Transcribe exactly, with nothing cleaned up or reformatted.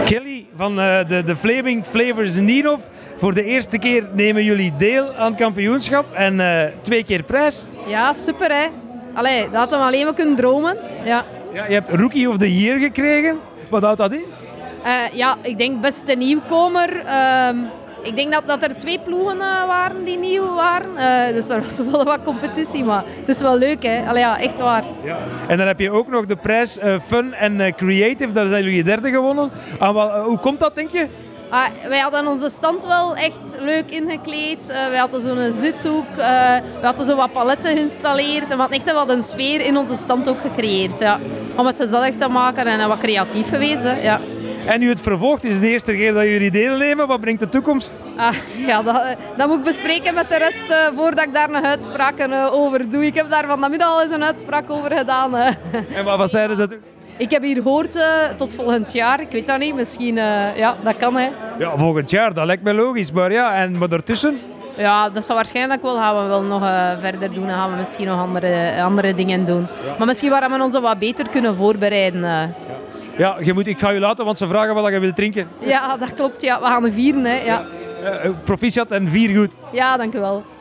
Kelly van uh, de, de Flaming Flavors Nienhof. Voor de eerste keer nemen jullie deel aan het kampioenschap en uh, twee keer prijs. Ja, super hè. Allee, dat hadden we alleen maar kunnen dromen. Ja. Ja, je hebt Rookie of the Year gekregen. Wat houdt dat in? Uh, ja, ik denk beste nieuwkomer. Uh, ik denk dat, dat er twee ploegen uh, waren die nieuw waren. Uh, dus er was wel wat competitie, maar het is wel leuk hè. Allee, ja, echt waar. Ja. En dan heb je ook nog de prijs uh, Fun en uh, Creative. Daar zijn jullie derde gewonnen. Ah, wat, uh, hoe komt dat, denk je? Ah, wij hadden onze stand wel echt leuk ingekleed. Uh, wij hadden zo'n zithoek. Uh, we hadden zo wat paletten geïnstalleerd. En we hadden echt wel een sfeer in onze stand ook gecreëerd. Ja. Om het gezellig te maken en uh, wat creatief geweest. Hè. Ja. En nu het vervolgt, is het de eerste keer dat jullie deelnemen. Wat brengt de toekomst? Ah, ja, dat, dat moet ik bespreken met de rest uh, voordat ik daar een uitspraak uh, over doe. Ik heb daar vanmiddag al eens een uitspraak over gedaan. Uh. En wat, wat zeiden ze toen? Ik heb hier gehoord uh, tot volgend jaar. Ik weet dat niet. Misschien, uh, ja, dat kan hè. Ja, volgend jaar, dat lijkt me logisch. Maar ja, en maar daartussen? Ja, dat zou waarschijnlijk wel gaan we wel nog uh, verder doen. Dan gaan we misschien nog andere, andere dingen doen. Ja. Maar misschien waar we ons wat beter kunnen voorbereiden. Uh. Ja, ja je moet, ik ga je laten, want ze vragen wat je wilt drinken. Ja, dat klopt. Ja. We gaan vieren. Hè. Ja. Ja. Uh, proficiat en vier goed. Ja, dank u wel.